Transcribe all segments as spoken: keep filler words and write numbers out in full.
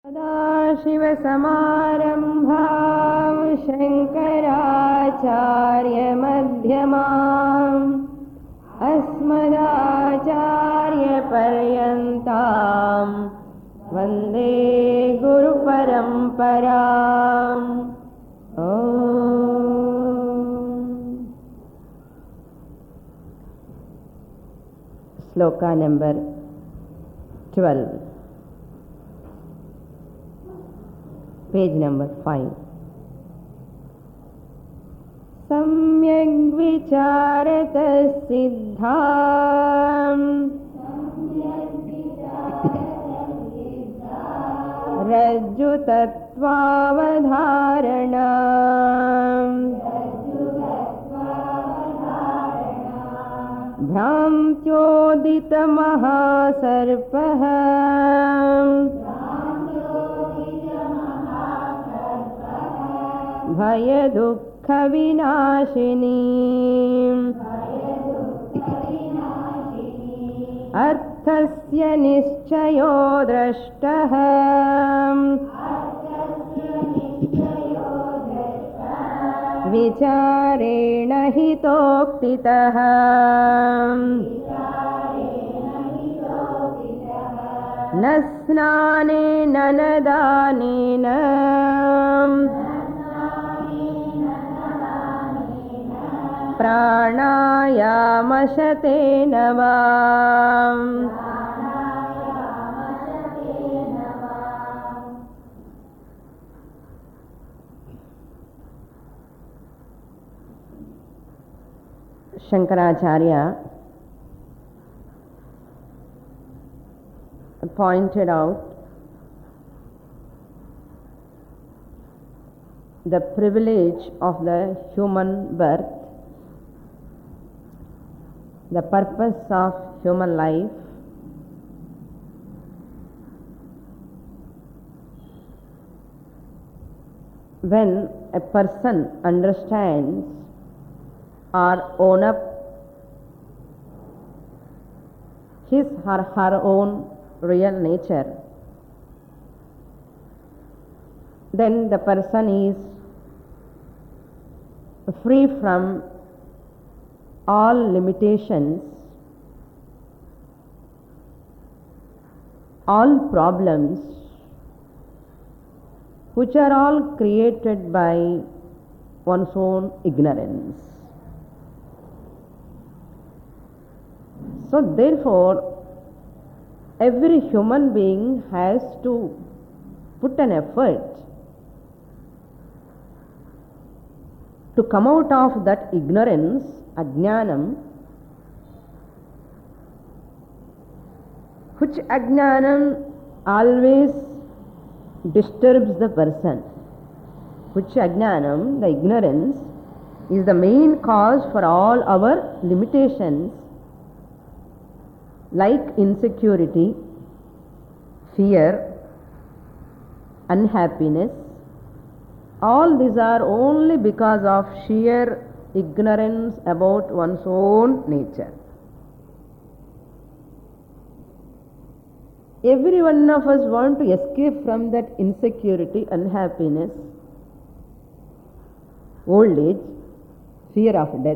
सदाशिवसमारम्भां शङ्कराचार्यमध्यमाम् अस्मदाचार्यपर्यन्तां वन्दे गुरुपरम्पराम्। Shloka number twelve, page number five. सम्यग् विचारत सिद्धाम् रज्जुतत्त्वावधारणाम् भ्रान्त्योदितमहासर्पः भयदुःखविनाशिनी अर्थस्य निश्चयो द्रष्टः विचारेण हितोक्तितः। न स्नानेन न दानेन प्राणायामशतेन वा Shankaracharya pointed out the privilege of the human birth, the purpose of human life, when a person understands or own up his or her own real nature, then the person is free from all limitations, all problems which are all created by one's own ignorance. So therefore, every human being has to put an effort to come out of that ignorance, ajnanam, which ajnanam always disturbs the person. Which ajnanam, the ignorance, is the main cause for all our limitations, like insecurity, fear, unhappiness. All these are only because of sheer ignorance about one's own nature. Every one of us want to escape from that insecurity, unhappiness, old age, fear of death.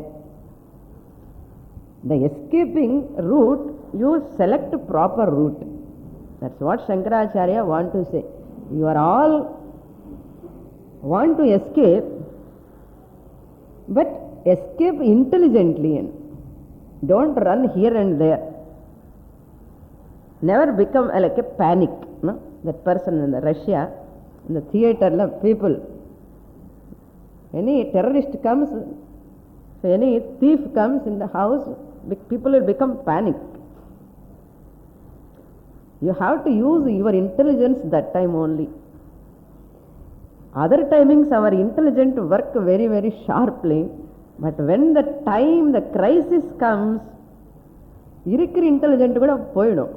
The escaping route, you select a proper route. That's what Shankaracharya want to say. You are all want to escape, but escape intelligently. Don't run here and there. Never become like a panic. No? That person in the Russia, in the theater, people, any terrorist comes, so any thief comes in the house, people will become panic. You have to use your intelligence that time only. Other timings our intelligence work very very sharply, but when the time, the crisis comes, irikir intelligent kuda poidum.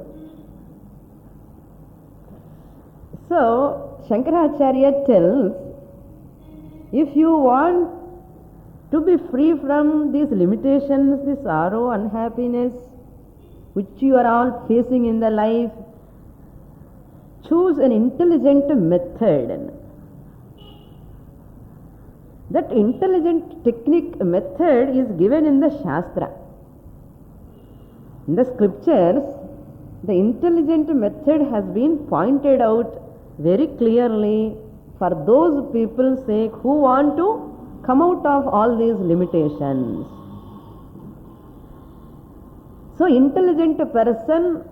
So Shankaracharya tells, if you want to be free from these limitations, this sorrow, unhappiness, which you are all facing in the life, choose an intelligent method. That intelligent technique method is given in the Shastra. In the scriptures, the intelligent method has been pointed out very clearly for those people's sake who want to come out of all these limitations. So, intelligent person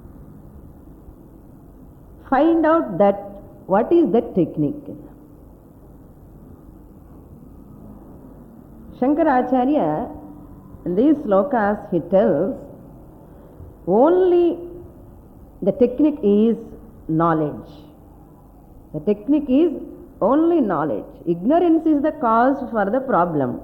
find out that what is that technique. Shankaracharya, in these slokas, he tells only the technique is knowledge. The technique is only knowledge. Ignorance is the cause for the problem.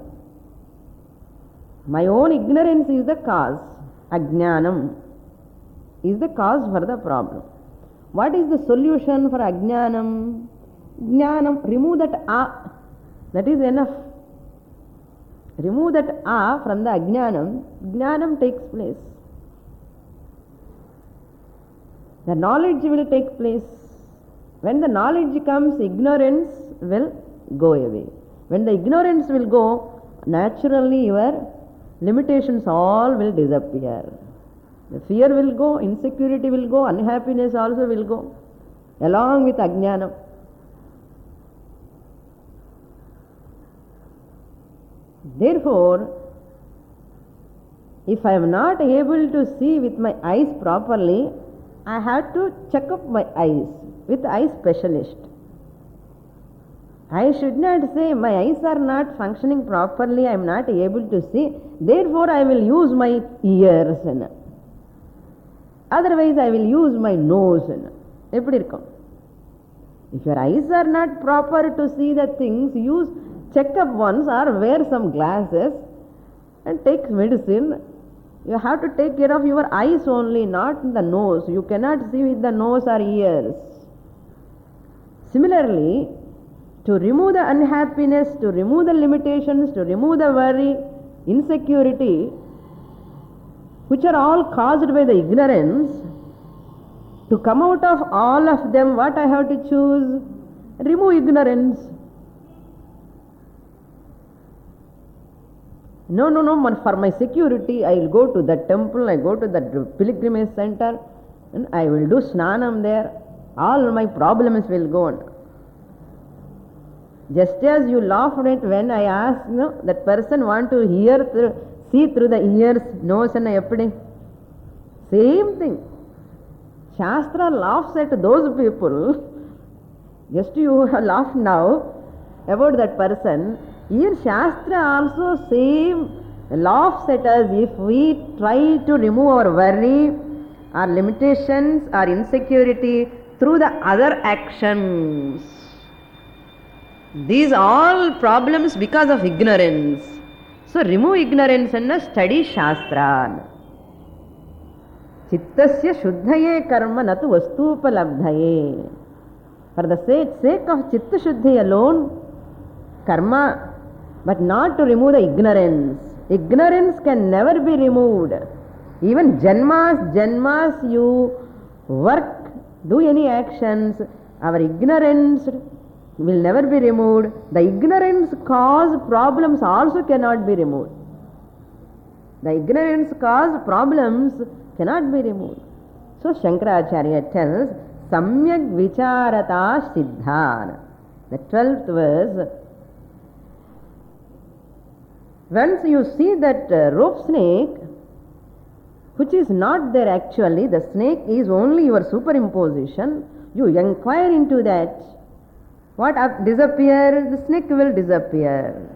My own ignorance is the cause. Ajnanam is the cause for the problem. What is the solution for ajnanam? Jnanam, remove that a. That is enough. Remove that a from the ajnanam. Jnanam takes place. The knowledge will take place. When the knowledge comes, ignorance will go away. When the ignorance will go, naturally your limitations all will disappear. The fear will go, insecurity will go, unhappiness also will go, along with ajnanam. Therefore, if I am not able to see with my eyes properly, I have to check up my eyes with eye specialist. I should not say my eyes are not functioning properly, I am not able to see, therefore I will use my ears. Otherwise I will use my nose. If your eyes are not proper to see the things, use check up once or wear some glasses and take medicine. You have to take care of your eyes only, not the nose. You cannot see with the nose or ears. Similarly, to remove the unhappiness, to remove the limitations, to remove the worry, insecurity, which are all caused by the ignorance, to come out of all of them, what I have to choose? Remove ignorance. No, no, no, for my security, I will go to that temple, I go to that pilgrimage center, and I will do snanam there. All my problems will go on. Just as you laughed at when I asked, you know, that person want to hear, through, see through the ears, nose and eppadi. Same thing. Shastra laughs at those people. Just you laugh now about that person. Here Shastra also same laughs at us if we try to remove our worry, our limitations, our insecurity through the other actions. These all problems because of ignorance. So remove ignorance and study Shastra. Chittasya shuddhaye karma natu vastupalabdhaye. For the sake of chitta shuddhi alone, karma, but not to remove the ignorance. Ignorance can never be removed. Even janmas, janmas you work, do any actions, our ignorance will never be removed. The ignorance cause problems also cannot be removed. The ignorance cause problems cannot be removed. So Shankaracharya tells, Samyak vicharata siddhan. The twelfth verse. Once you see that uh, rope snake, which is not there actually, the snake is only your superimposition, you inquire into that. What up disappear? The snake will disappear.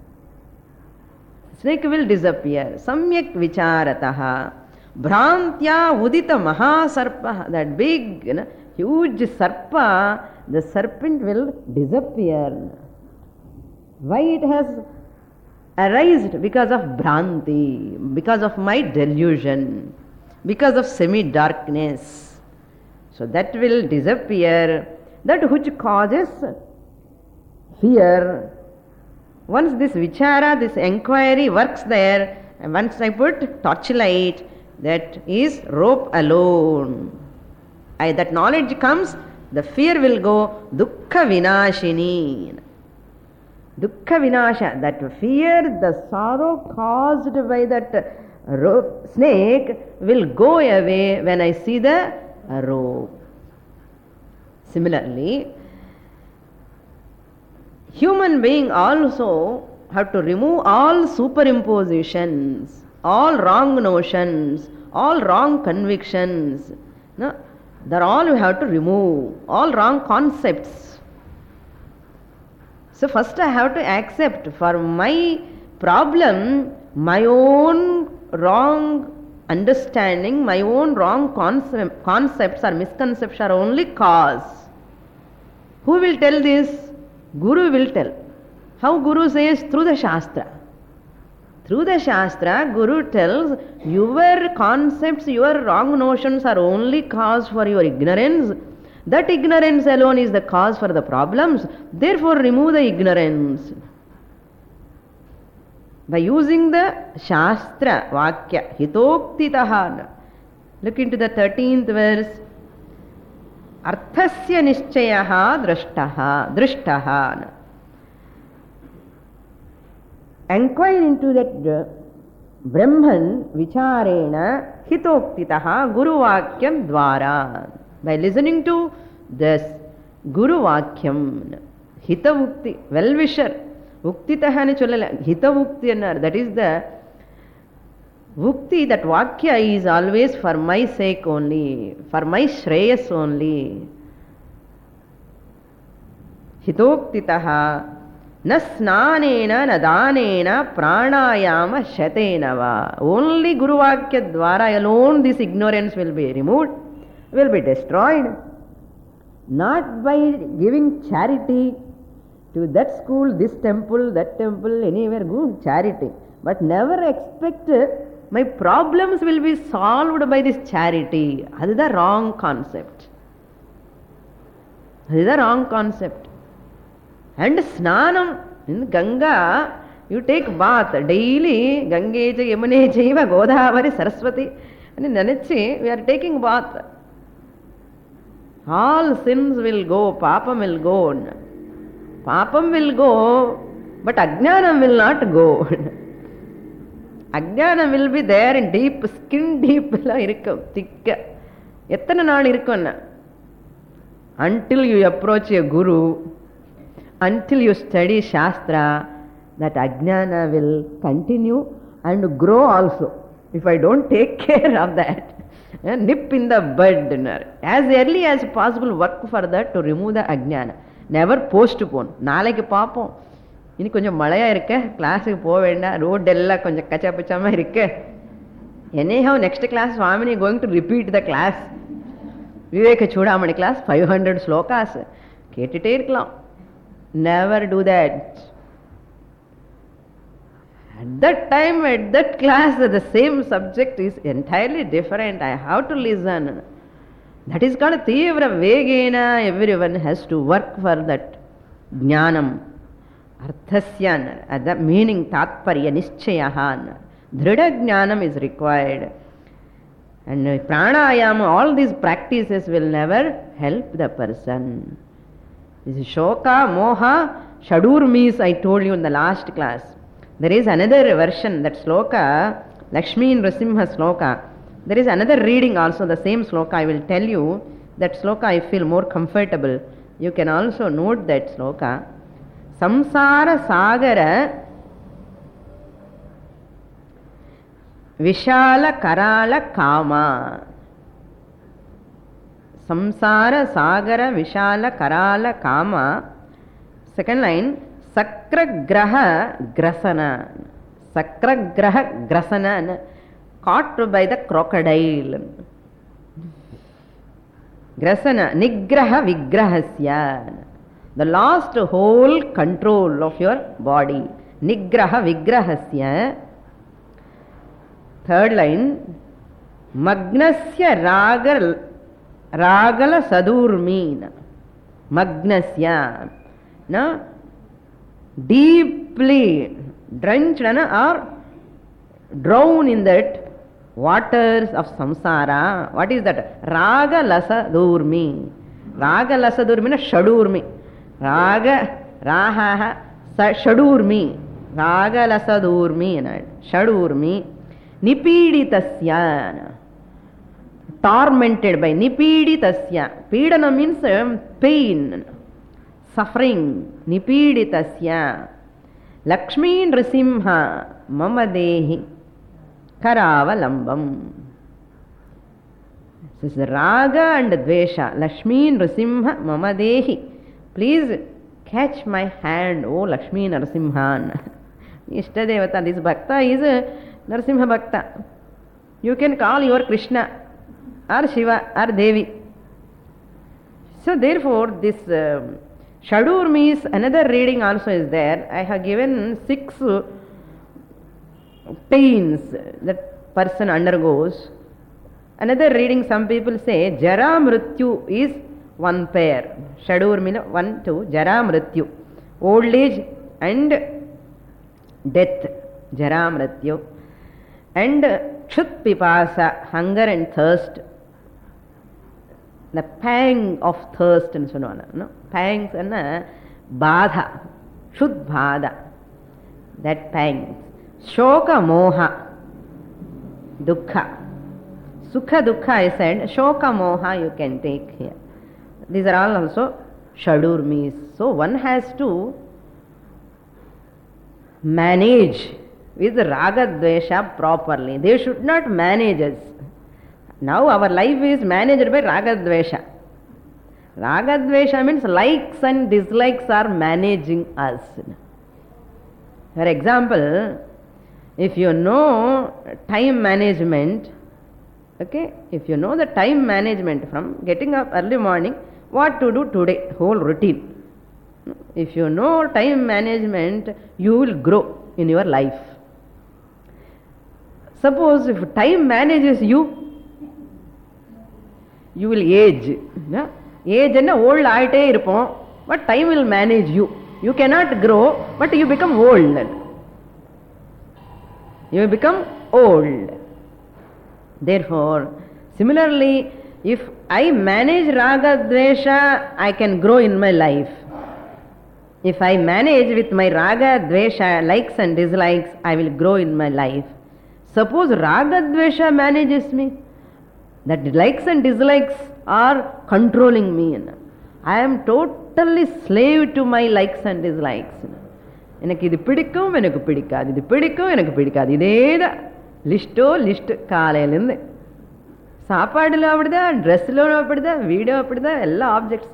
Snake will disappear. Samyak vicharataha. Bhrantya udita mahasarpa. That big, you know, huge sarpa, the serpent will disappear. Why it has arisen? Because of bhranti, because of my delusion, because of semi-darkness. So that will disappear. That which causes fear. Once this vichara, this enquiry works there, and once I put torchlight, that is rope alone. I, that knowledge comes, The fear will go. Dukkha vinashini. Dukkha vinasha. That fear, the sorrow caused by that rope, snake will go away when I see the rope. Similarly, human being also have to remove all superimpositions, all wrong notions, all wrong convictions. No, they're all we have to remove, all wrong concepts. So first I have to accept for my problem, my own wrong understanding, my own wrong concept, concepts or misconceptions are only cause. Who will tell this? Guru will tell. How Guru says? Through the Shastra. Through the Shastra, Guru tells your concepts, your wrong notions are only cause for your ignorance. That ignorance alone is the cause for the problems. Therefore, remove the ignorance. By using the Shastra, Vakya, Hitoktitaha. Look into the thirteenth verse. Arthasya nishchayaha drashtaha, drishtaha. Enquire into that Brahman vicharena hitoktitaha Guru Vakyam dvara. By listening to this Guru Vakyam, Hitavukti, well-wisher, Uktitaha ni chollala, Hitavukti annar, that is the Vukti, that Vakya is always for my sake only, for my Shreyas only. Hitoktitaha na snanena na danena pranayama shatena va. Only Guru Vakya dvara alone this ignorance will be removed, will be destroyed. Not by giving charity to that school, this temple, that temple, anywhere, good charity. But never expect my problems will be solved by this charity. That is the wrong concept. That is the wrong concept. And snanam, in Ganga, you take bath daily, Gange cha Yamune chaiva Godavari Saraswati. And in Nanichi, we are taking bath. All sins will go, papam will go. Papam will go, but Ajnanam will not go. Ajnanam will be there in deep, skin deep, thick. Until you approach a guru, until you study Shastra, that Ajnana will continue and grow also. If I don't take care of that, nip in the bud. As early as possible, work for that to remove the Ajnana. Never postpone. நாளைக்கு பாப்போம். இனி கொஞ்சம் மழையா இருக்க, கிளாஸுக்கு போக வேண்டாம், road எல்லாம் கொஞ்சம் கச்சா பச்சாம இருக்கு. Anyhow, next class, Swamini going to repeat the class. Viveka Chudamani class, five hundred slokas. கேட்டுட்டே இருக்கலாம். Never do that. At that time, at that class, the same subject is entirely different. I have to listen. That is called Tivra Vegena. Everyone has to work for that Jnanam. Arthasyan. At the meaning Tatparya Nishchayahan. Dhrida Jnanam is required. And Pranayama, all these practices will never help the person. This is Shoka, Moha, Shadurmis, I told you in the last class. There is another version, that sloka, Lakshmi Nrasimha sloka. There is another reading also, the same sloka. I will tell you that sloka I feel more comfortable. You can also note that sloka. Samsara Sagara Vishala Karala Kama. Samsara Sagara Vishala Karala Kama. Second line, Sakra Graha Grasana. Sakra Graha Grasana. Caught by the crocodile. Grasana, Nigraha Vigrahasya. The lost whole control of your body. Nigraha Vigrahasya. Third line, Magnasya Ragal Ragala Sadurmina. Magnasya. Now, deeply drenched or drown in that waters of samsara. What is that? Raga lasa durmi. Raga lasadurmi, shadurmi. Raga, raha, shadurmi. Raga lasadurmi, shadurmi. Nipiditasya. Tormented by Nipiditasya. Pidana means um, pain, suffering. Nipiditasya. Lakshmi Nrisimha Mamadehi Karavalambam. This is Raga and Dvesha. Lakshmi Nrisimha Mamadehi. Please catch my hand, O Lakshmi Narasimhan. Ishtadevata. This Bhakta is a Narasimha Bhakta. You can call your Krishna or Shiva or Devi. So therefore this uh, Shadurmi is another reading also is there. I have given six pains that person undergoes. Another reading, some people say Jara Mrityu is one pair. Shadurmi one, two, Jara Mrityu. Old age and death. Jara Mrityu. And Kshut Pipasa, hunger and thirst. The pang of thirst and so on. No? Pangs and badha. Kshut bhada. That pangs. Shoka moha. Dukkha. Sukha dukkha I said. Shoka moha you can take here. These are all also Shadurmis. So one has to manage with Raga Dvesha properly. They should not manage us. Now our life is managed by Raga Dvesha. Raga Dvesha means likes and dislikes are managing us. For example, if you know time management, okay, if you know the time management from getting up early morning, what to do today, whole routine. If you know time management, you will grow in your life. Suppose if time manages you, you will age. Yeah? Age and old aite irpom, but time will manage you. You cannot grow, but you become old. You become old. Therefore, similarly, if I manage Raga Dvesha, I can grow in my life. If I manage with my Raga Dvesha, likes and dislikes, I will grow in my life. Suppose Raga Dvesha manages me, that likes and dislikes are controlling me. I am totally slave to my likes and dislikes. எனக்கு இது பிடிக்கும் எனக்கு பிடிக்காது இது பிடிக்கும் எனக்கு பிடிக்காது இதே தான் லிஸ்ட்டோ லிஸ்ட் காலையிலேருந்து சாப்பாடுல அப்படிதான் ட்ரெஸ்ல அப்படிதான் வீடியோ அப்படிதான் எல்லா ஆப்ஜெக்ட்ஸ்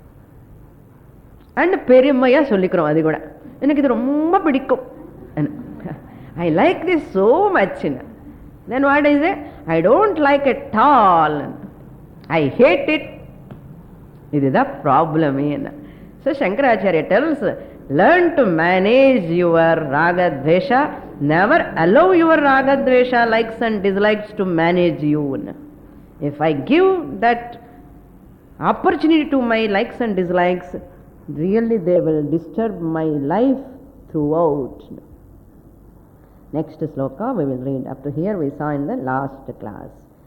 அண்ட் பெருமையாக சொல்லிக்கிறோம். அது கூட எனக்கு இது ரொம்ப பிடிக்கும். I like this so much. Then what is it? I don't like it all. I hate it. இதுதான் ப்ராப்ளமே என்ன. So Shankaracharya tells, learn to manage your raga dvesha. Never allow your raga dvesha likes and dislikes to manage you. If I give that opportunity to my likes and dislikes, really they will disturb my life throughout. Next sloka we will read. Up to here we saw in the last class.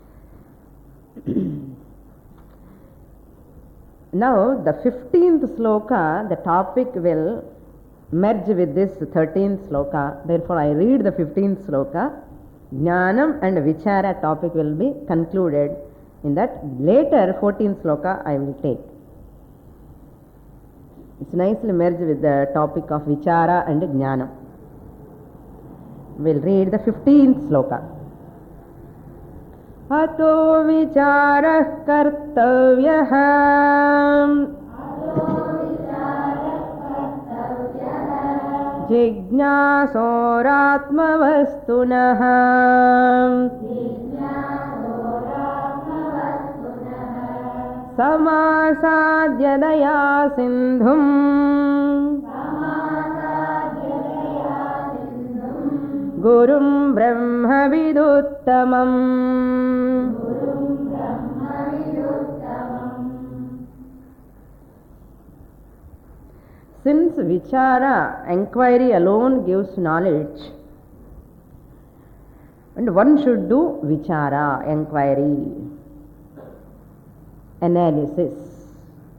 Now the fifteenth sloka, the topic will merge with this thirteenth sloka. Therefore I read the fifteenth sloka. Jnanam and Vichara topic will be concluded in that. Later fourteenth sloka I will take. It's nicely merged with the topic of Vichara and Jnanam. We'll read the fifteenth sloka. Ato vichara kartavyah jignasoratmavastunah samasadyadaya sindhum gurum brahma viduttamam. Since vichara, enquiry alone gives knowledge, and one should do vichara, enquiry, analysis.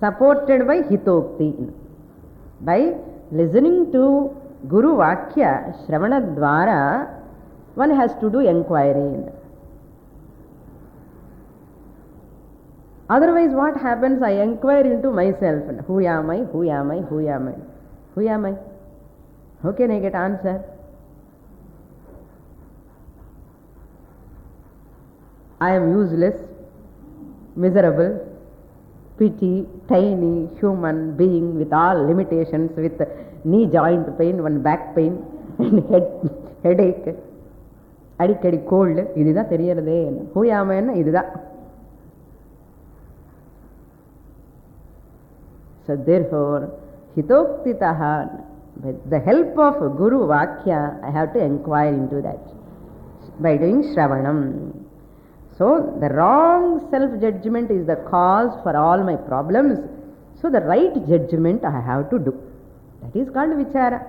supported by hitokti. By listening to Guru Vakya, Shravana Dwara, one has to do inquiry. Otherwise, what happens? I inquire into myself. Who am I? Who am I? Who am I? Who am I? How can I get answer? I am useless, miserable, petty, tiny human being with all limitations, with knee joint pain, one back pain, and head headache, அடிக்கடி cold. இதுதான் தெரியறதே. Who am I? இதுதான். So therefore, hitoktitaha, with the help of Guru Vakya, I have to inquire into that by doing Shravanam. So the wrong self-judgment is the cause for all my problems. So the right judgment I have to do. That is called Vichara.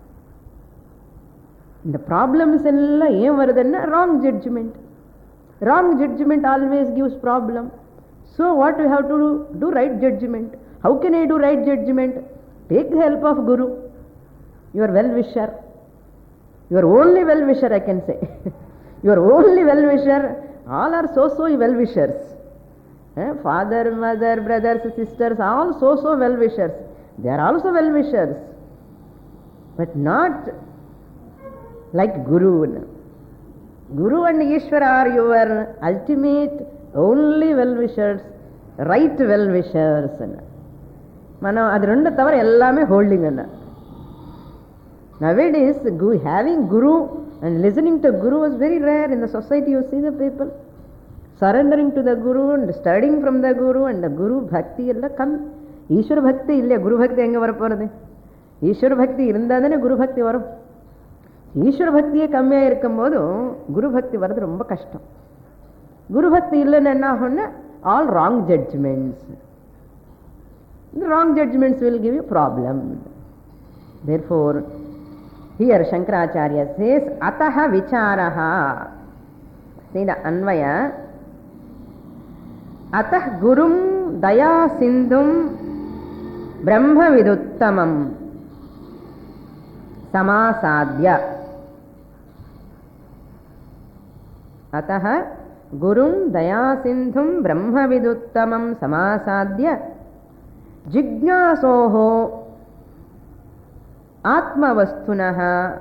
The problems ella em varudana wrong judgment. Wrong judgment always gives problem. So what we have to do? Do right judgment. How can I do right judgment? Take the help of Guru, your well-wisher, your only well-wisher, I can say. Your only well-wisher. All are so-so well-wishers. Eh? Father, mother, brothers, sisters, all so-so well-wishers. They are also well-wishers. But not like Guru. Guru and Ishvara are your ultimate, only well-wishers, right well-wishers. Mana adu rendu thavara ellame holding anna. Nowadays, having Guru and listening to Guru is very rare in the society. You see the people surrendering to the Guru and studying from the Guru, and the Guru Bhakti ella come. Ishwara Bhakti illa, Guru Bhakti enga varaporadhu? Ishwara Bhakti irundadane Guru Bhakti varum. Ishwara Bhaktiye kammiya irukkumbodhu Guru Bhakti varadu romba kashtam. Guru Bhakti illana enna aguna? All wrong judgments. The wrong judgments will give you problem. Therefore, here Shankaracharya says, Ataha Vicharaha. See the Anvaya. Atah Gurum Daya Sindhum Brahma Viduttamam Samasadya. Ataha Gurum Daya Sindhum Brahma Viduttamam Samasadya Jignasoho Atmavastunaha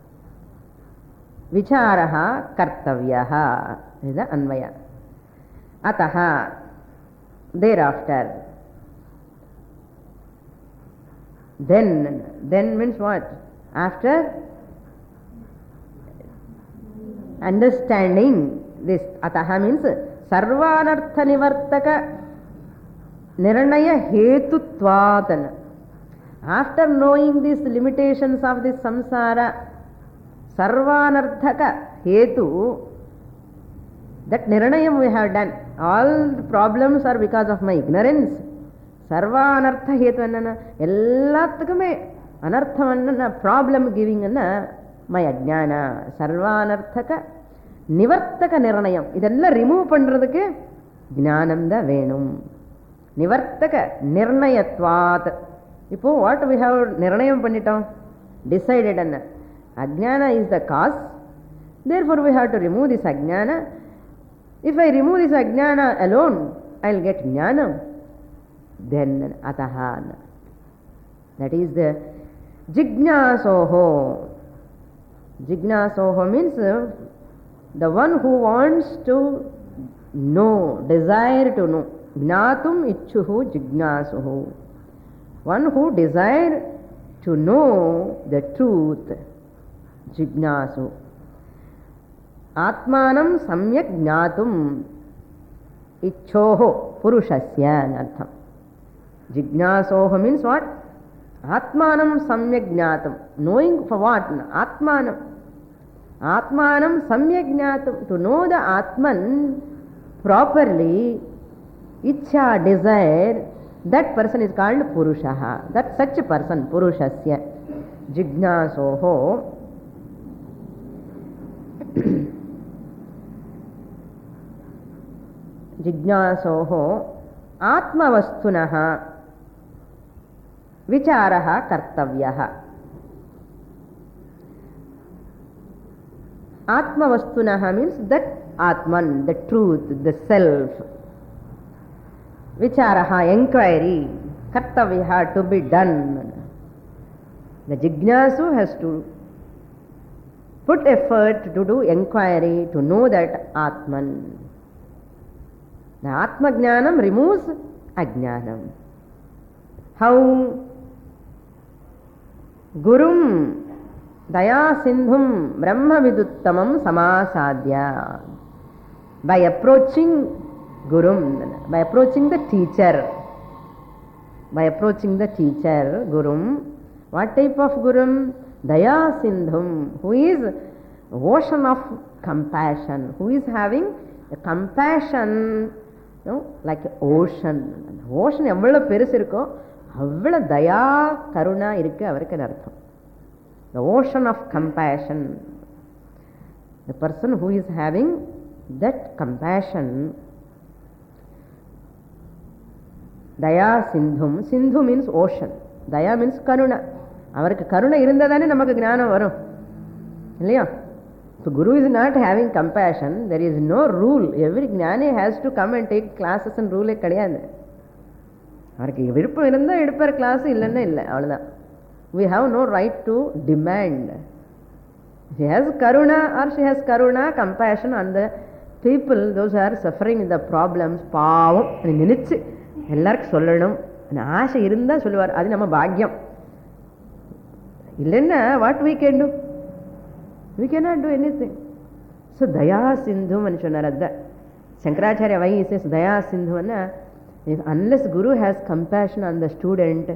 Vicharaha Kartavyaha. This is the Anvaya. Ataha, thereafter. Then, then means what? After understanding this, Ataha means Sarvanartha Nivartaka Nirnaya Hetutvatana. After knowing these limitations of this samsara, sarvanarthaka hetu, that nirnayam we have done. All the problems are because of my ignorance. Sarvanartha hetu annana, ellathakame anarthavanna, problem giving anna, my ajnana. Sarvanarthaka nivartaka nirnayam. Idella remove pandradhukku jnanam da venum. Nivartaka nirnayatvat. Now what we have nirnayam pannitam? Decided anna. Ajnana is the cause. Therefore we have to remove this ajnana. If I remove this ajnana alone, I will get jnana. Then ataha. That is the jignasoho. Jignasoho means uh, the one who wants to know, desire to know. Jnatum ichuhu jignasuhu. One who desire to know the truth. Jignasu. Atmanam samyak jnatum ichoho purushasya nartham. Jignasoho means what? Atmanam samyak jnatum. Knowing for what? Atmanam. Atmanam samyak jnatum. To know the Atman properly, icha, desire, that person is called Purushaha. That such a person, Purushasya. Jignasoho. Jignasoho Atmavastunaha. vicharaha kartavyaha. Atma vastunaha means that Atman, the truth, the self. Vicharaha, enquiry. Kartavyaha, to be done. The jignasu has to put effort to do enquiry, to know that Atman. The Atma Jnanam removes Ajnanam. How? Gurum Daya Sindhum Brahma Viduttamam Samasadya. By approaching Gurum, by approaching the teacher, by approaching the teacher, Gurum. What type of Gurum? Daya Sindhum, who is ocean of compassion, who is having a compassion, you know, like ocean. Ocean எவ்வளவு பெருசு இருக்கோ அவ்வளவு தயா கருணா இருக்கு அவருக்கு அர்த்தம். The ocean of compassion. The person who is having that compassion. Daya Sindhum. Sindhu means ocean. Daya means karuna. அவருக்கு கருணை இருந்தாதானே நமக்கு ஞானம் வரும் இல்லையா? So Guru is not having compassion. There is no rule. Every ஞானி has to come and take classes and rule கிடையாது. அவருக்கு விருப்பம் இருந்தால் எடுப்பார் கிளாஸ், இல்லைன்னா இல்லை, அவ்வளோதான். We have no right to demand. She has karuna or she has karuna, compassion on the people, those who are suffering the problems. பாவம் நினைச்சு எல்லாருக்கும் சொல்லணும் ஆசை இருந்தால் சொல்லுவார், அது நம்ம பாக்கியம். இல்லைன்னா what we can do? We cannot do anything. So Daya Sindhu అని சொன்னார். అద్ద Shankaracharya why he says Daya Sindhu అన్నా, unless Guru has compassion on the student,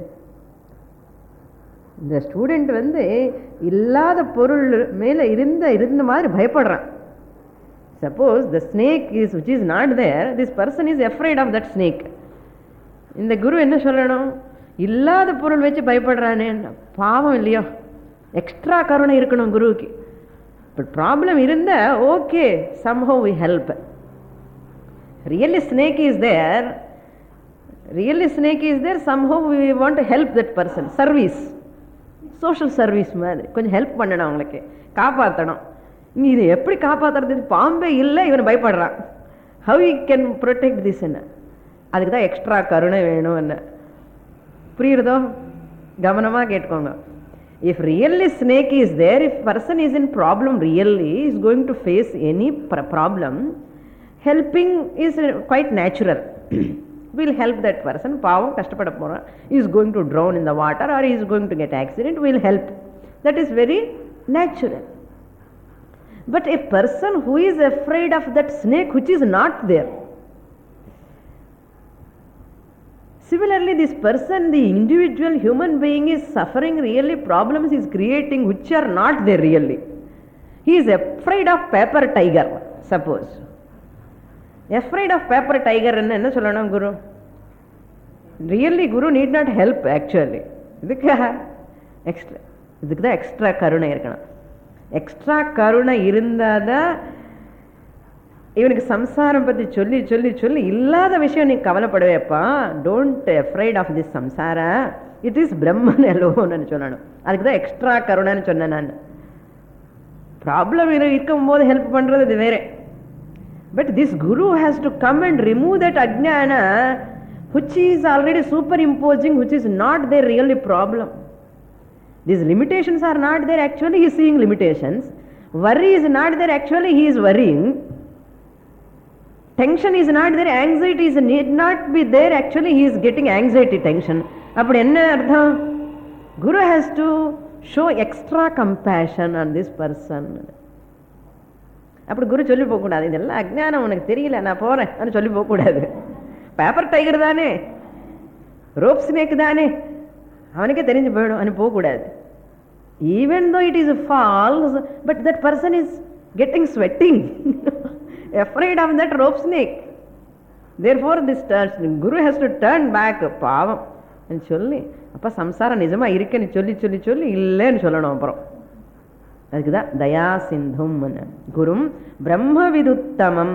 இந்த ஸ்டூடெண்ட் வந்து இல்லாத பொருள் மேலே இருந்த இருந்த மாதிரி பயப்படுறான். Suppose the snake is which is not there, this person is afraid of that snake. இந்த குரு என்ன சொல்லணும்? இல்லாத பொருள் வச்சு பயப்படுறானே, பாவம் இல்லையோ, எக்ஸ்ட்ரா கருணை இருக்கணும் குருவுக்கு. பட் ப்ராப்ளம் இருந்தால் okay, somehow we help. Really snake is there, really snake is there, somehow we want to help that person. Service, social service மாதிரி கொஞ்சம் ஹெல்ப் பண்ணணும், அவங்களுக்கு காப்பாற்றணும். நீ இதை எப்படி காப்பாற்றுறது? பாம்பே இல்லை, இவன் பயப்படுறான். How you can protect this என்ன? அதுக்கு தான் எக்ஸ்ட்ரா கருணை வேணும் என்ன. புரியுறதோ? கவனமாக கேட்டுக்கோங்க. If really snake is there, if person is in problem, really is going to face any problem, helping is quite natural. We'll help that person. பாவம் கஷ்டப்பட போறான், he is going to drown in the water or he is going to get accident, we'll help. That is very natural. But a person who is afraid of that snake which is not there, similarly this person, the individual human being, is suffering really problems he is creating which are not there really. He is afraid of paper tiger, suppose. Afraid of paper tiger என்ன சொல்லணும் குரு? Really guru need not help actually. இதுக்கு extra இதுக்கு தான் extra கருணை இருக்கணும். Extra கருணை இருந்தால் தான் இவனுக்கு சம்சாரம் பற்றி சொல்லி சொல்லி சொல்லி இல்லாத விஷயம் நீ கவலைப்படுவேப்பா. Don't afraid of this samsara, it is Brahman அலோன்னு சொல்லணும். அதுக்கு தான் எக்ஸ்ட்ரா கருணைன்னு சொன்னேன் நான். ப்ராப்ளம் இருக்கும் போது ஹெல்ப் பண்ணுறது இது வேறு. But this Guru has to come and remove that ajnana which is already superimposing, which is not their really problem. These limitations are not there, actually he is seeing limitations. Worry is not there, actually he is worrying. Tension is not there, anxiety is need not be there, actually he is getting anxiety, tension. அப்படி என்ன அர்த்தம்? Guru has to show extra compassion on this person. அப்படி குரு சொல்லி போகக்கூடாது, இதெல்லாம் அஜ்ஞானம் உனக்கு தெரியல நான் போகிறேன் சொல்லி போகக்கூடாது. பேப்பர் டைகர் தானே, ரோப் ஸ்னேக் தானே, அவனுக்கே தெரிஞ்சு போயிடும் அது போகக்கூடாது. Even though it is false, but that person is getting sweating afraid of that rope snake. Therefore this Guru has to turn back. பாவம் சொல்லி அப்போ சம்சாரம் நிஜமா இருக்குன்னு சொல்லி சொல்லி சொல்லி இல்லைன்னு சொல்லணும். அப்புறம் அதுக்கு தான் தயா சிந்தும். குரும் பிரம்ம விதுத்தமம்,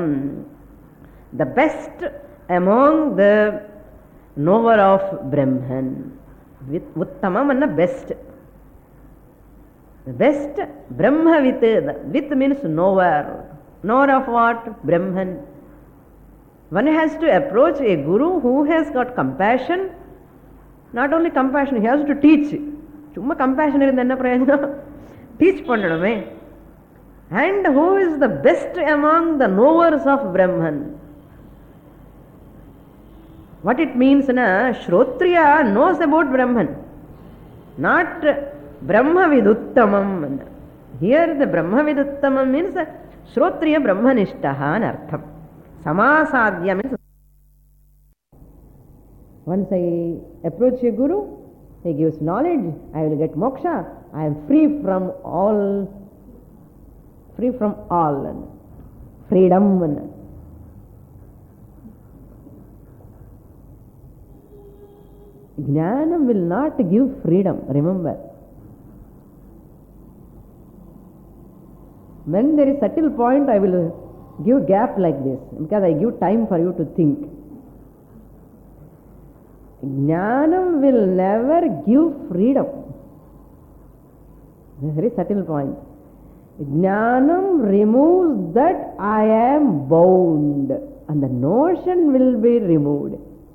the best among the knower of Brahman. with uttamam and best. Best Brahmavit. With means knower. Knower of what? Brahman. One has to approach a guru who has got compassion. Not only compassion, he has to teach. Chumma compassion irundha enna prayojanam? Teach pannadume. And who is the best among the knowers of Brahman? What it means, na, Shrotriya knows about Brahman, not Brahmaviduttamam. Here the Brahmaviduttamam means Shrotriya Brahmanishtaha an artham. Samasadhya means once I approach a guru, he gives knowledge, I will get moksha, I am free from all, free from all, freedom. Jnanam will not give freedom, remember. When there is subtle point, I will give gap like this, because I give time for you to think. Jnanam will never give freedom. This is a very subtle point. Jnanam removes that I am bound, and the notion will be removed.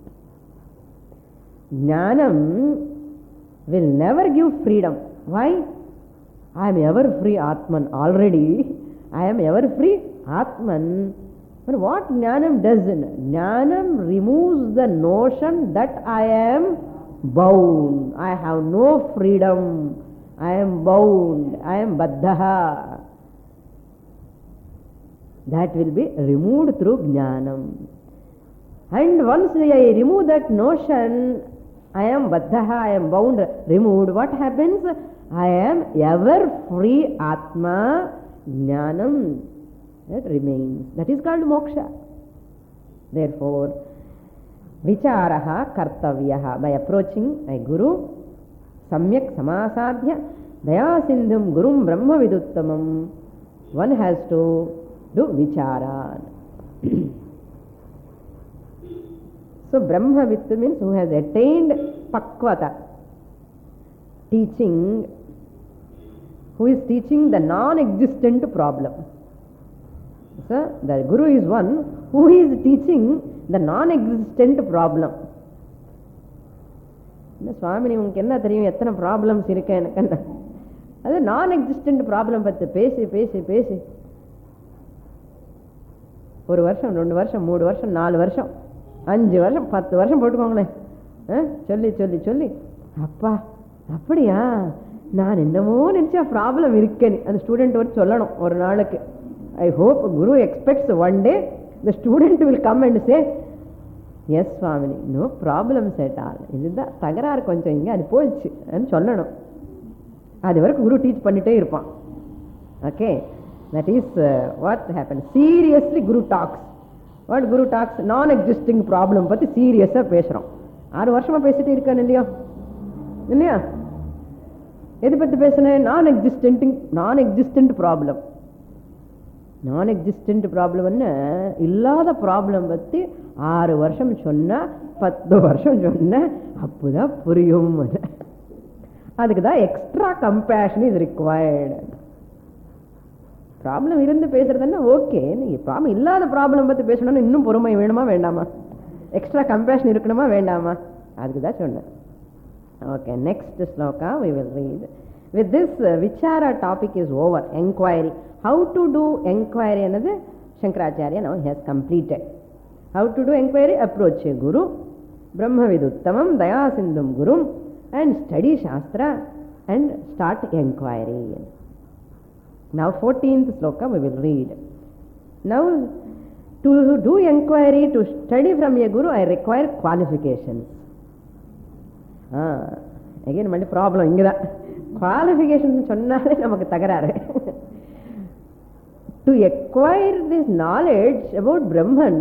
Jnanam will never give freedom. Why? I am ever free Atman already. I am ever free Atman. But what Jnanam does? Jnanam removes the notion that I am bound. I have no freedom. I am bound. I am baddha. That will be removed through Jnanam. And once I remove that notion, I am baddha, I am bound, removed, what happens? I am ever free Atma, Jnanam, that remains. That is called moksha. Therefore, vicharaha kartavyaha, by approaching a guru, samyak samasadhya, dayasindhum gurum brahmaviduttamam, one has to do vichara. So Brahmavit means who has attained pakvata, teaching, who is teaching the non-existent problem. So the guru is one who is teaching the non-existent problem. Swamini, unku enna theriyum ethana problems irukku enakku. Adu non-existent problem பத்தி பேசி பேசி பேசி ஒரு வருஷம் ரெண்டு வருஷம் மூணு வருஷம் நாலு வருஷம் அஞ்சு வருஷம் பத்து வருஷம் போட்டுக்கோங்களேன், சொல்லி சொல்லி சொல்லி அப்பா அப்படியா நான் என்னமோ நினைச்சா ப்ராப்ளம் இருக்கேன்னு அந்த ஸ்டூடெண்ட் வந்து சொல்லணும் ஒரு நாளைக்கு. I hope guru expects one day the student will come and say yes Swamini no problems at all, இதுதான் தகராறு கொஞ்சம் இங்கே அது போயிடுச்சு சொல்லணும். அது வரைக்கும் குரு டீச் பண்ணிட்டே இருப்பான். Okay, that is what happen. Seriously guru talks. What guru talks? நான் எக்ஸிஸ்டிங் ப்ராப்ளம் பற்றி சீரியஸாக பேசுகிறோம். ஆறு வருஷமாக பேசிட்டு இருக்கான்னு இல்லையா இல்லையா? எது பற்றி பேசுனேன்? நான் எக்ஸிஸ்டன்ட் நான் எக்ஸிஸ்டன்ட் ப்ராப்ளம். நான் எக்ஸிஸ்டன்ட் ப்ராப்ளம்னு இல்லாத ப்ராப்ளம் பற்றி ஆறு வருஷம் சொன்னால் பத்து வருஷம் சொன்ன அப்போதான் புரியும். அதுக்கு தான் extra compassion is required. Problem இருந்து பேசுறதுன்னா ஓகே, நீங்க ப்ராப்ளம் இல்லாத ப்ராப்ளம் பற்றி பேசணும்னு இன்னும் பொறுமை வேணுமா வேண்டாமா? எக்ஸ்ட்ரா கம்பேஷன் இருக்கணுமா வேண்டாமா? அதுக்கு தான் சொன்னேன். Okay, next shloka we will read. With this uh, vichara topic is over. Enquiry. How to do enquiry another Shankaracharya now he has completed. How to do enquiry? Approach a guru, Brahmaviduttamam, Dayasindhum Gurum, and study Shastra and start enquiry. Now fourteenth sloka we will read. Now to do enquiry, to study from a guru, I require qualifications. Ah, again many problem inga da qualifications சொன்னாலே நமக்கு தகராறு. To acquire this knowledge about Brahman,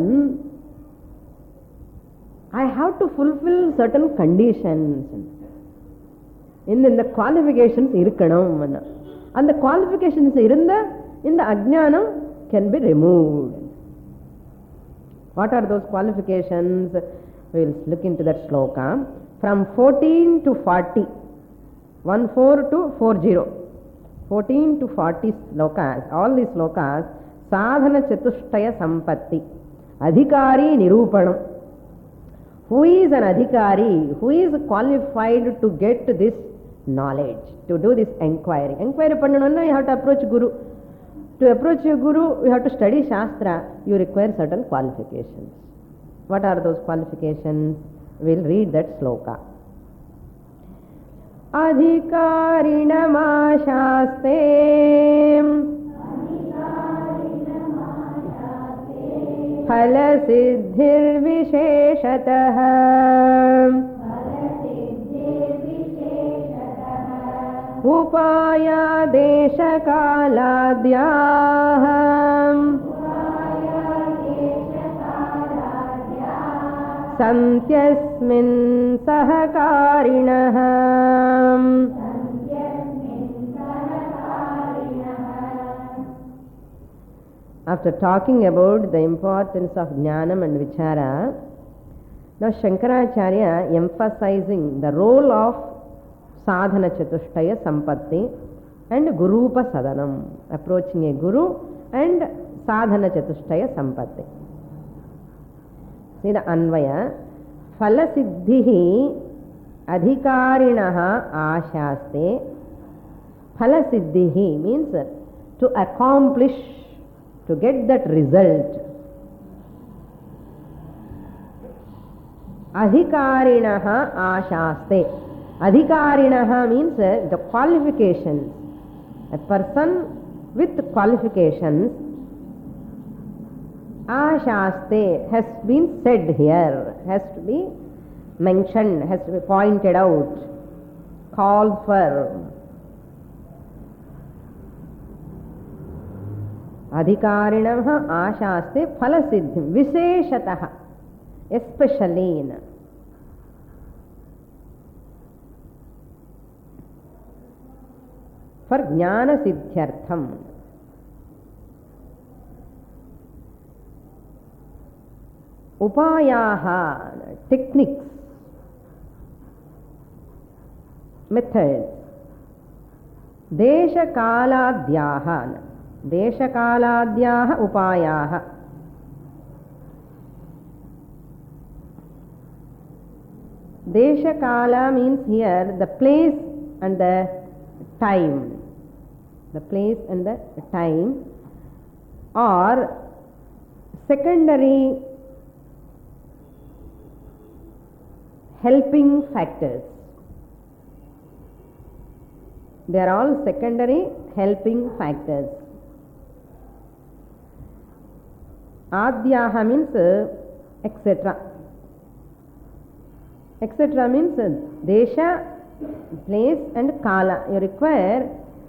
I have to fulfill certain conditions. In the qualifications இருக்கணும். அந்த qualifications இருந்தா இந்த அஜ்ஞானம் can be removed. What are those qualifications? We will look into that shloka. from fourteen to forty, one four to forty, fourteen to forty slokas, all these slokas, sadhana chatushtaya sampatti, adhikari nirupanam. Who is an adhikari? Who is qualified to get this knowledge, to do this enquiry? Enquiry pannanunna you have to approach Guru. To approach your Guru, you have to study Shastra. You require certain qualifications. What are those qualifications? We'll read that sloka. Adhikarinamaśaste फलसिद्धिर्विशेषतः उपायादेशकालाद्याः सन्त्यस्मिन् सहकारिणः. After talking about the importance of Jnanam and Vichara, now Shankaracharya emphasizing the role of Sadhana Chatushtaya Sampatti and Gurupa Sadanam, approaching a Guru and Sadhana Chatushtaya Sampatti. See the Anvaya. Phalasiddhihi adhikarinaha ashaste. Phalasiddhihi means to accomplish, to get that result. Adhikarinaha ashaste. Adhikarinaha means uh, the qualifications. A person with qualifications, ashaste has been said here, has to be mentioned, has to be pointed out, called for. Adhikarinah ashaste phalasiddhim visheshatah, especially in for jnana siddhyartham. Upayaha, techniques, methods. Desha kaladhyaha, desha kaladhyaha upayaha. Desha kala means here the place and the time. The place and the time are secondary helping factors. They are all secondary helping factors. Adhyaha means uh, et cetera. et cetera means uh, desha, place and kala. You require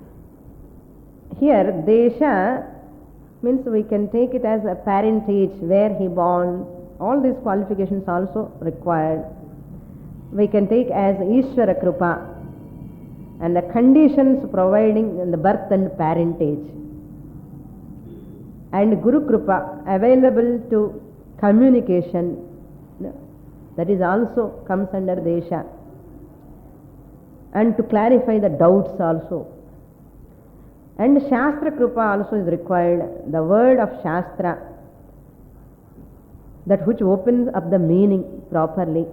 here desha means we can take it as a parentage, where he born. All these qualifications also required. We can take as Ishvara Krupa and the conditions providing the birth and parentage. And Guru Krupa available to communication, that is also comes under desha. And to clarify the doubts also. And Shastra Krupa also is required, the word of Shastra, that which opens up the meaning properly.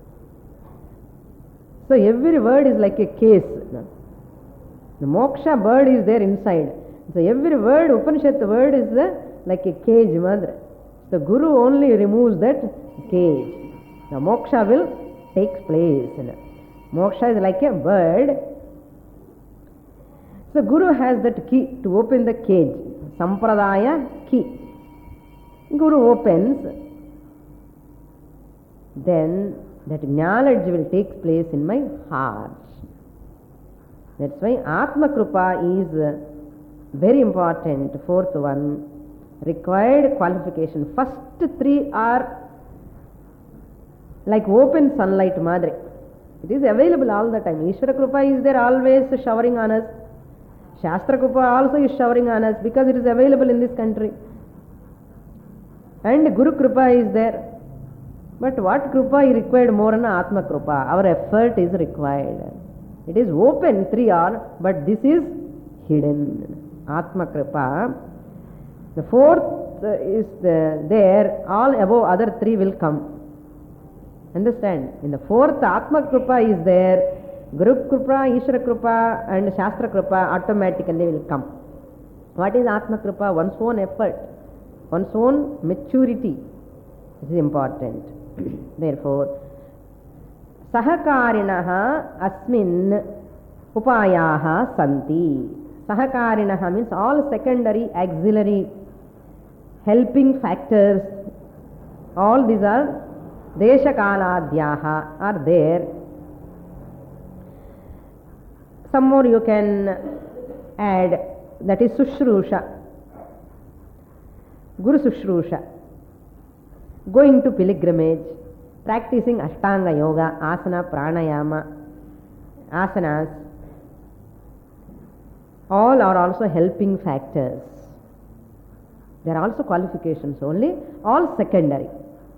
So every word is like a case. The moksha bird is there inside. So every word, Upanishad word is the, like a cage, mother. The Guru only removes that cage. The moksha will take place. Moksha is like a bird. So Guru has that key to open the cage. Sampradaya key. Guru opens. Then that knowledge will take place in my heart. That's why Atma Krupa is very important. Fourth one, required qualification. First three are like open sunlight, Madre. It is available all the time. Ishvara Krupa is there always showering on us. Shastra Krupa also is showering on us because it is available in this country. And Guru Krupa is there. But what Kripa is required more than Atma Kripa? Our effort is required. It is open, three are, but this is hidden. Atma Kripa. The fourth is the, there, all above other three will come. Understand? In the fourth, Atma Kripa is there. Guru Kripa, Ishvara Kripa and Shastra Kripa automatically will come. What is Atma Kripa? One's own effort, one's own maturity is important. Therefore, Sahakarinaha asmin upayaha santi. Sahakarinaha means all secondary, auxiliary, helping factors. All these are Deshakaladhyaha are there. Some more you can add, that is Sushrusha, Guru Sushrusha, going to pilgrimage, practicing Ashtanga Yoga, Asana, Pranayama, Asanas, all are also helping factors. There are also qualifications only, all secondary.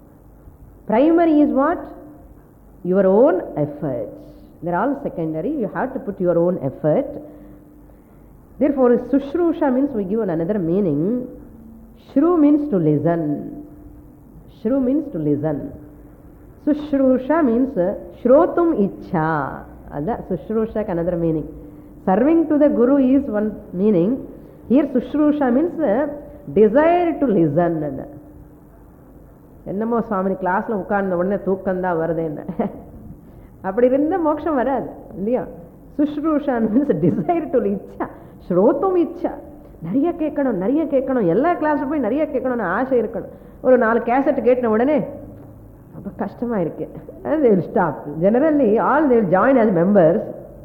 Primary is what? Your own effort. They are all secondary. You have to put your own effort. Therefore, Sushrusha means, we give another meaning. Shru means to listen. Shru means to listen. Sushrusha means Shrotum Ichha. That Sushrusha another meaning. Serving to the Guru is one meaning. Here Sushrusha means desire to listen. என்னமோ சுவாமி கிளாஸ்ல உட்கார்ந்த உடனே தூக்கம் தான் வருதுன்னு அப்படி இருந்த மோட்சம் வராது இல்லையா. சுஷ்ரூஷான் மீன்ஸ் டிசைர் டு இச்சா, ஸ்ரோத்தும் இச்சா, நிறைய கேட்கணும் நிறைய கேட்கணும், எல்லா கிளாஸும் போய் நிறைய கேட்கணும்னு ஆசை இருக்கணும். ஒரு நாலு கேசட் கேட்டின உடனே அப்போ கஷ்டமா இருக்கு, they will stop. Generally all they will join as members.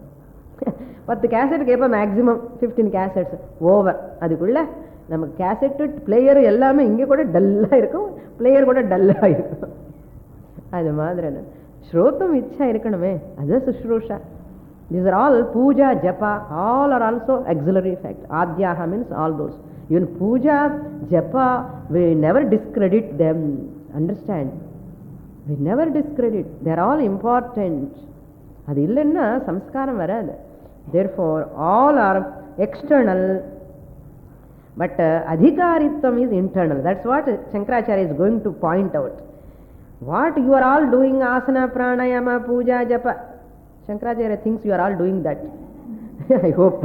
பத்து கேசட் கேட்போம், மேக்ஸிமம் ஃபிஃப்டீன் கேசட்ஸ் ஓவர். அதுக்குள்ள நமக்கு கேசட்டு பிளேயரு எல்லாமே இங்கே கூட டல்லாக இருக்கும், பிளேயர் கூட டல்லாக இருக்கும். அது மாதிரி ஸ்ரோத்தும் இச்சா இருக்கணுமே, அதுதான் சுஷ்ரூஷா. These are all puja, japa, all are also auxiliary facts. Adhyaha means all those. Even puja, japa, we never discredit them. Understand? We never discredit. They are all important. அது இல்லைன்னா சம்ஸ்காரம் வராது. Therefore, all are external, but uh, adhikaritvam is internal. That's what Shankaracharya is going to point out. What you are all doing, asana, pranayama, puja, japa, Shankaracharya thinks you are all doing that. I hope.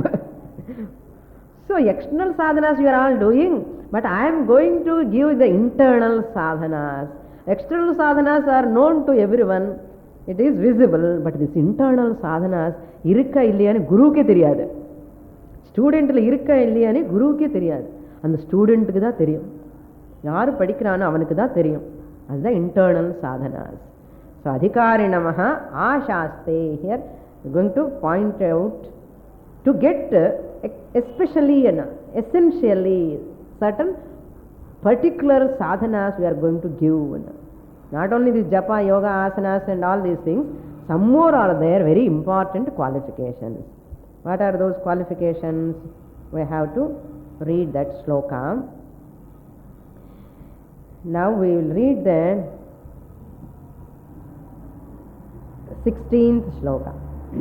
So external sadhanas you are all doing, but I am going to give the internal sadhanas. External sadhanas are known to everyone. It is visible, but this internal sadhanas irukka illiyanu guruke theriyadu. ஸ்டூடெண்ட்டில் இருக்கா இல்லையானே குருவுக்கே தெரியாது, அந்த ஸ்டூடெண்ட்டுக்கு தான் தெரியும். யார் படிக்கிறானோ அவனுக்கு தான் தெரியும். அதுதான் இன்டர்னல் சாதனாஸ். ஸோ அதிகாரிணமஹ ஆசாஸ்தே here going to point out to get especially என்ன essentially certain particular sadhanas we are going to give. Not only this japa, yoga, asanas and all these things, some more are there very important qualifications. What are those qualifications? We have to read that shloka. Now we will read the sixteenth shloka.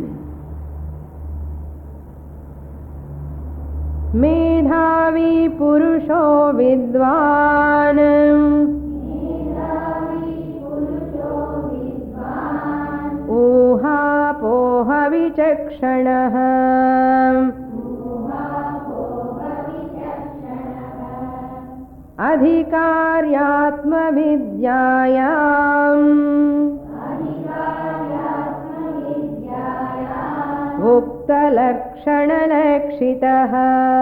Medhavi purusho vidvan ऊहापोह विचक्षणः अधिकार्यात्मविद्यायाम् उक्तलक्षणलक्षितः.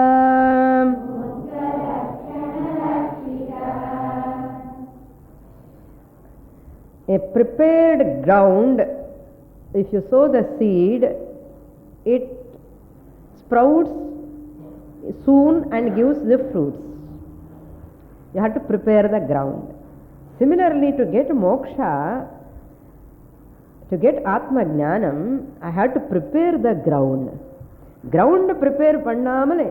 A prepared ground, if you sow the seed, it sprouts soon and gives the fruits. You have to prepare the ground. Similarly, to get moksha, to get Atma Jnanam, I have to prepare the ground. Ground prepare pannamale.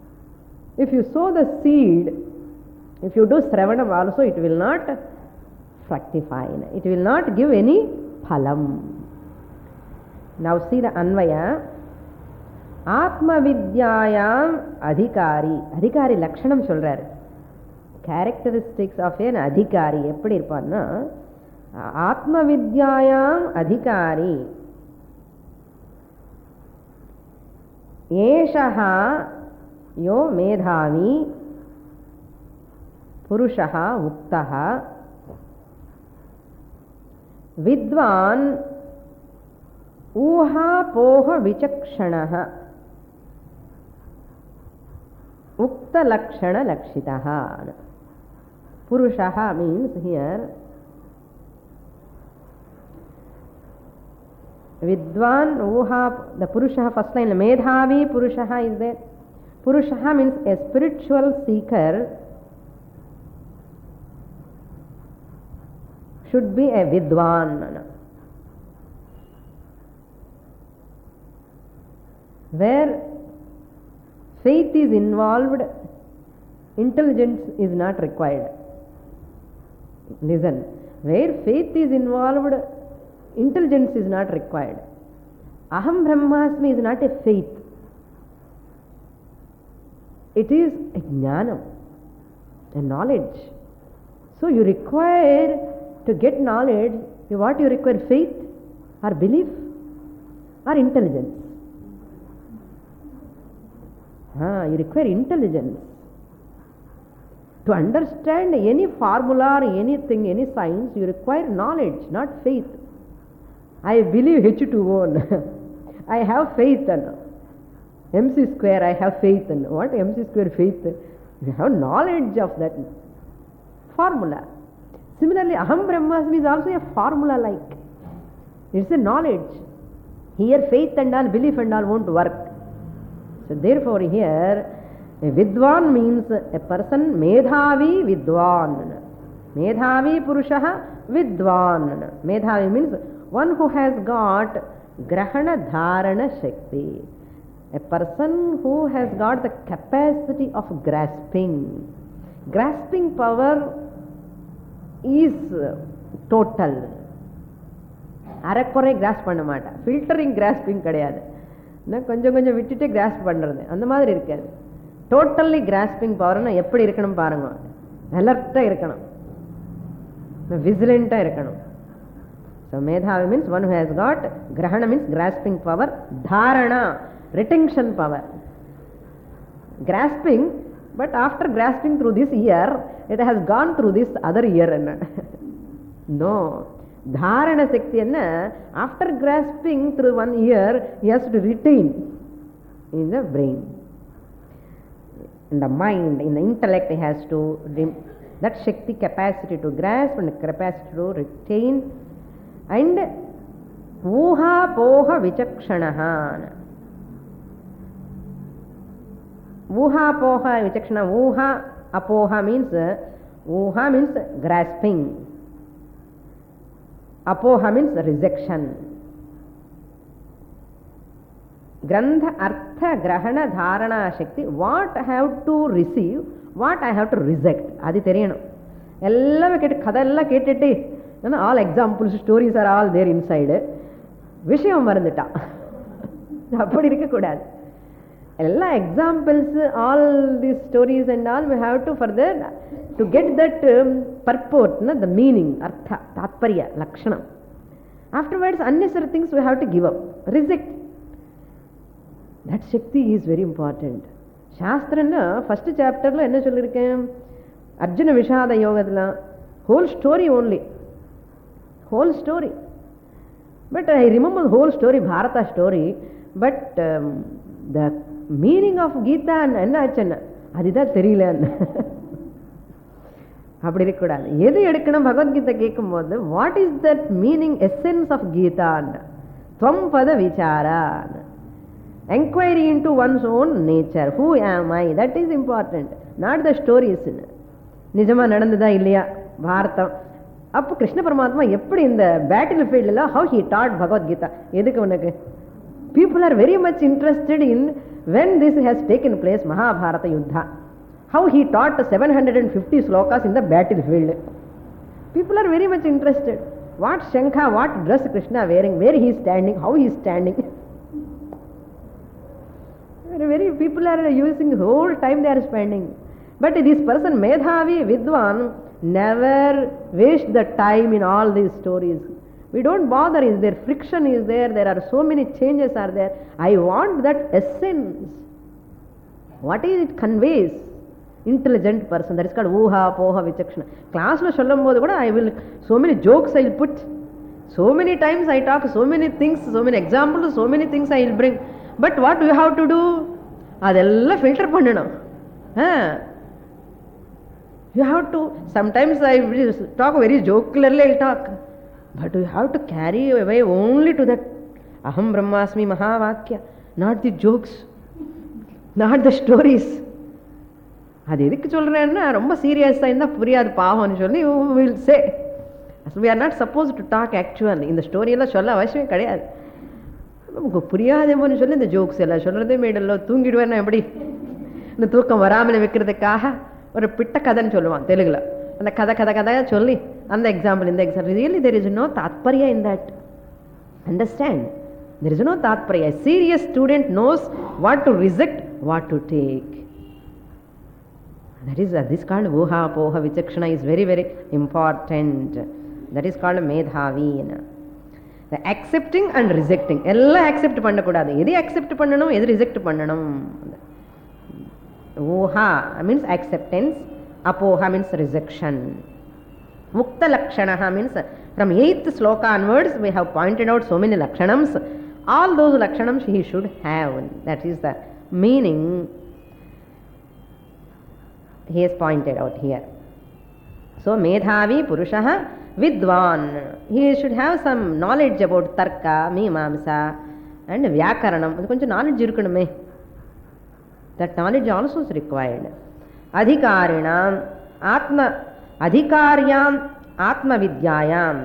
If you sow the seed, if you do Sravanam also, it will not fructify. It will not give any phalam. Now see the Anvaya. Atma Vidyayam Adhikari. Adhikari Lakshanam solrar. Characteristics of an Adhikari. Eppadi irpanna? Atma Vidyayam Adhikari. Eshaha yo medhavi purushaha uktaha vidvan uha poha vichakshanaha ukta lakshana lakshitaha. Purushaha means here Vidwan uha, the Purushaha first line, Medhavi Purushaha is there. Purushaha means a spiritual seeker should be a Vidwan. Where faith is involved, intelligence is not required. Listen, where faith is involved, intelligence is not required. Aham Brahmasmi is not a faith. It is a jnanam, a knowledge. So you require, to get knowledge, what you require? Faith or belief or intelligence? Ah, you require intelligence. To understand any formula or anything, any science, you require knowledge, not faith. I believe H two O. I have faith in M C square. I have faith in what? M C square faith. You have knowledge of that formula. Similarly, Aham Brahmasmi is also a formula like. It's a knowledge. Here faith and all, belief and all won't work. So therefore here, a Vidwan means a person, Medhavi Vidwan. Medhavi Purushaha Vidwan. Medhavi means one who has got Grahana Dharana Shakti. A person who has got the capacity of grasping. Grasping power is total. அரைக்குறை grasp பண்ண மாட்டேன். Filtering grasping கிடையாது. கொஞ்சம் கொஞ்சம் விட்டுட்டு grass பண்ணுறது அந்த மாதிரி இருக்காது. டோட்டல்லி கிராஸ்பிங் பவர்னா எப்படி இருக்கணும் பாருங்க. அலர்ட்டாக இருக்கணும், விஜிலண்டாக இருக்கணும். So Medhavi means one who has got, Grahana means grasping power, Dharana, retention power. Grasping, but after grasping through this ear, it has gone through this other ear. No. Dharana Shakti, after grasping through one ear, he has to retain in the brain. In the mind, in the intellect, he has to, that Shakti, capacity to grasp and capacity to retain. And Uha Poha Vichakshanaha. Uha Poha Vichakshana. Uha Apoha means, Uha means grasping. Apoha means rejection. Grandha Artha Grahana Dharana Shakti. What I have to receive, what I have to reject. Adi theriyano. Ella ket kadalla ketette. All examples, stories are all there inside. Vishayam marandita. Appadi irukka koodathu. Ella examples, all these stories and all, we have to further, to get that um, purport, na, the meaning, artha, tatparya, lakshana. Afterwards, unnecessary things we have to give up, reject. That Shakti is very important. Shastra, first chapter, la enna sollirken? Arjuna Vishada Yogadala, whole story only. Whole story. But I remember the whole story, Bharata story, but um, the meaning of Gita and Annachana, adida theriyala. அப்படி இருக்கக்கூடாது. எது எடுக்கணும் பகவத்கீதை கேட்கும் போது, what is that meaning, essence of கீதான்னு, துவம் பத விசாரான், enquiry into one's own nature, who am I, that is important, not the stories. நிஜமா நடந்ததா இல்லையா பாரதம். அப்போ கிருஷ்ண பரமாத்மா எப்படி இந்த பேட்டில் ஃபீல்டில், ஹவு ஹி டாட் பகவத்கீதா, எதுக்கு உனக்கு? People are very much interested in when this has taken place, Mahabharata Yuddha. How he taught seven hundred fifty slokas in the battlefield. People are very much interested. What Shankha, what dress Krishna wearing, where he is standing, how he is standing. very, very people are using the whole time they are spending. But this person, Medhavi, Vidwan, never waste the time in all these stories. We don't bother, is there friction is there, there are so many changes are there. I want that essence. What is it conveys? Intelligent person, that is called Uha, Poha, Vichakshana. Class lo sollam bodu kuda I will, so many jokes I will put. So many times I talk, so many things, so many examples, so many things I will bring. But what do you have to do? Adella filter pannanam. Huh? You have to, sometimes I will talk very jocularly, I will talk. But you have to carry away only to that Aham Brahmasmi Mahavakya, not the jokes, not the stories. அது எதுக்கு சொல்றேன்னா ரொம்ப சீரியஸா இருந்தா புரியாது பாவம்னு சொல்லி you will say. We are not supposed to talk actually. இந்த ஸ்டோரி எல்லாம் சொல்ல அவசியம் கிடையாது. நமக்கு புரியாதேமோன்னு சொல்லி இந்த ஜோக்ஸ் எல்லாம் சொல்றதே மேடல்ல தூங்கிடுவேன்னா எப்படி? இந்த தூக்கம் வராமல் வைக்கிறதுக்காக ஒரு பிட்ட கதைன்னு சொல்லுவான் தெலுங்குல. அந்த கதை கதை கதையா சொல்லி அந்த எக்ஸாம்பிள் இந்த example really there is no tatparya in that. Understand? There is no tatparya. A serious student knows what to reject, what to take. That is, uh, this called Uha, Poha, Vichakshana is very, very important. That is called Medhavi. The accepting and rejecting. Ella accept pannakudadu. Edu accept pannanum, edu reject pannanum. Uha means acceptance. Apoha means rejection. Mukta Lakshanaha means from eighth sloka onwards we have pointed out so many Lakshanams. All those Lakshanams he should have. That is the meaning he has pointed out here. So Medhavi Purushaha Vidwan. He should have some knowledge about Tarka, Mimamsa and Vyakaranam. Adu konja knowledge irukanume. That knowledge also is required. Adhikarinam Atma Adhikaryam Atma Vidyayam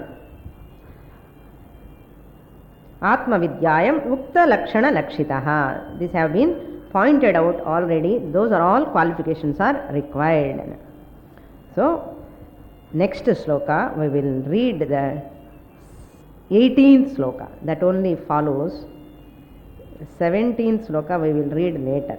Atma Vidyayam Mukta Lakshana Lakshitaha. These have been pointed out already. Those are all qualifications are required. So next sloka we will read the eighteenth sloka. That only follows. seventeenth sloka we will read later.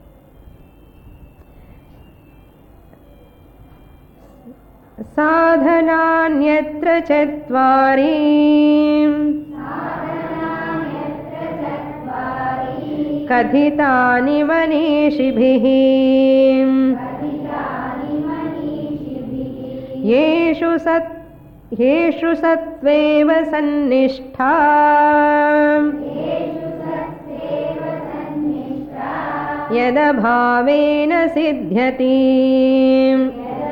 Sadhananyatra chatvari Kathitani manishibhihi Yeshu sat Yeshu satveva sannishta Yada bhavena siddhyati.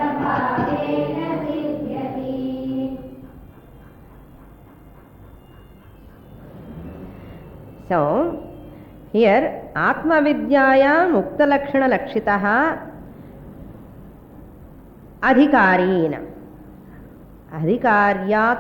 So here Atma Vidyaya Mukta Lakshana Lakshitaha Adhikarina. Adhikaryat.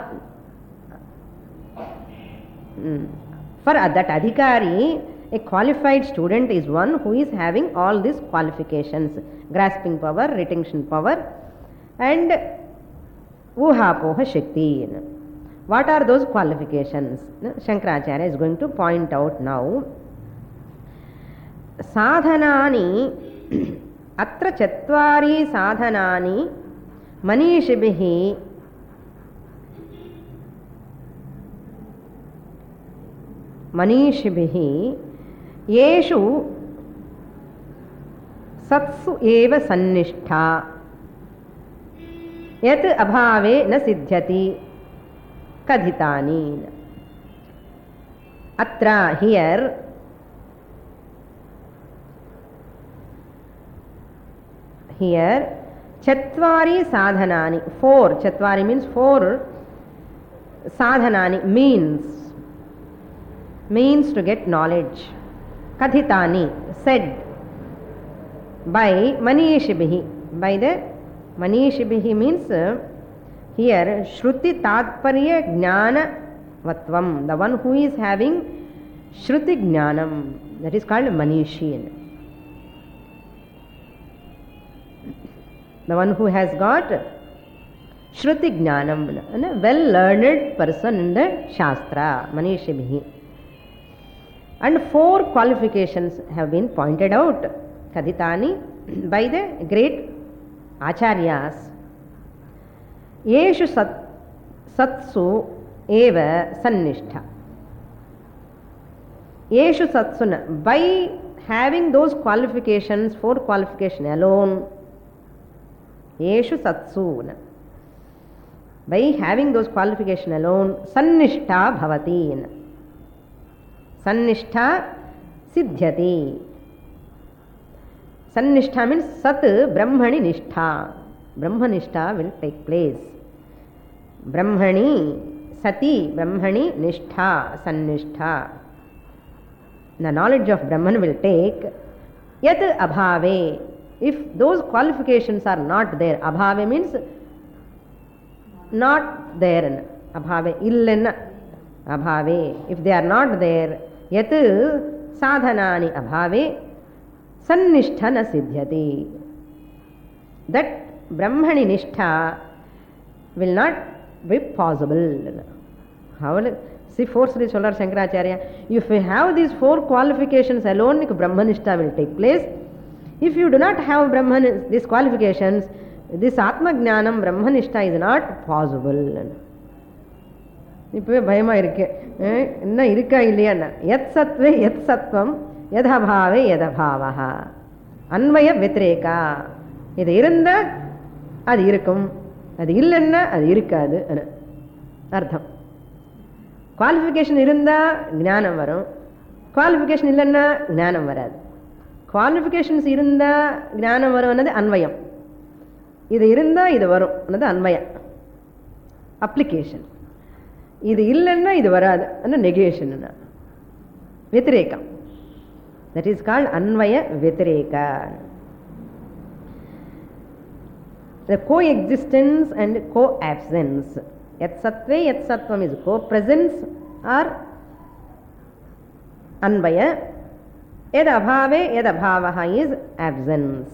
Mm. For that Adhikari, a qualified student is one who is having all these qualifications: grasping power, retention power, and Uha Poha Shakti. What are those qualifications? Shankaracharya is going to point out now. Sadhanani Atra Chatvari Sadhanani Manishibhihi Manishibhihi Yeshu Satsu Eva Sannishta Yat Abhave Na Siddhyati Kadhitani. Atra, here, here Chatvari Sadhanani, four. Chatvari means four. Sadhanani means means to get knowledge. Kadhitani, said by Manishibhihi. By the Manishibhihi means uh, here Shruti Tatparya Jnana Vatvam. The one who is having Shruti Jnanam, that is called Manishi. The one who has got Shruti Jnanam, a well learned person in the Shastra, Manishibhi. And four qualifications have been pointed out, Kaditani, by the great Acharyas. Yeshu sat, Satsu eva Sannishtha. Yeshu Satsuna, by having those qualifications, four qualifications alone, Yeshu Satsuna, by having those qualifications alone, Sannishtha Bhavati. Sannishtha Siddhyati. Sannishtha means Sat Brahmani Nishtha. Brahmanishtha will take place. Brahmani, Sati, Brahmani, Nishtha, Sannishtha. The knowledge of Brahman will take. Yat Abhave. If those qualifications are not there, Abhave means not there. Abhave, illenna. Abhave. If they are not there, Yat sadhanani abhave sannishtha na siddhyati. That Brahmani nishtha will not be possible. How will it? See, forcefully Solar Shankaracharya, if you have these four qualifications alone, Brahmanishta will take place. If you do not have Brahman, these qualifications, this Atma Jnanam, Brahmanishta is not possible. இப்பவே பயமா இருக்கு என்ன இருக்கா இல்லையான்னா யத் சத்வே யத் சத்வம் யதபாவே யதபாவஹ அன்வய வித்ரேகா. இது இருந்தா அது இருக்கும், அது இல்லைன்னா அது இருக்காது அர்த்தம். குவாலிஃபிகேஷன் இருந்தா ஞானம் வரும், குவாலிஃபிகேஷன் இல்லைன்னா ஞானம் வராது. குவாலிஃபிகேஷன்ஸ் இருந்தா ஞானம் வரும் ಅನ್ನೋದು அன்வயம், இது இருந்தா இது வரும் ಅನ್ನೋದು அன்வய அப்ளிகேஷன். இது இல்லைன்னா இது வராது அన్న negation, vyatireka. That is called ಅನ್ವಯ ವ್ಯತಿರೇಕ. The coexistence and co-absence. Yat sattve yat sattvam is co-presence or anvaya. Yad abhave yad abhavaha is absence.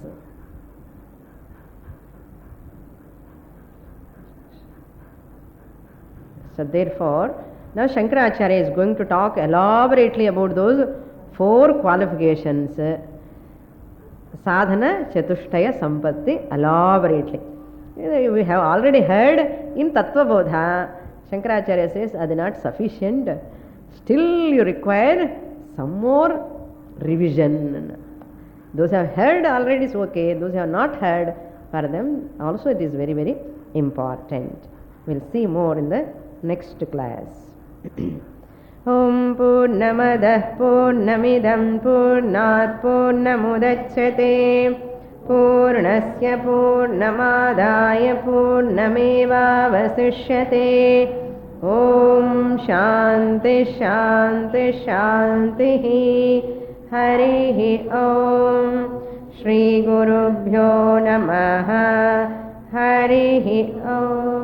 So therefore, now Shankaracharya is going to talk elaborately about those four qualifications. Sadhana Chatushtaya Sampatti elaborately. We have already heard in Tattva Bodha. Shankaracharya says that is not sufficient. Still you require some more revision. Those who have heard already is okay. Those who have not heard, for them also it is very very important. We will see more in the next class. Om Purnamadah Purnamidam Purnat Purnamudachyate Purnasya Purnamadaya Purnamevavasishyate. Om Shanti Shanti Shanti. Harihi Om. Shri Gurubhyo Namaha. Harihi Om.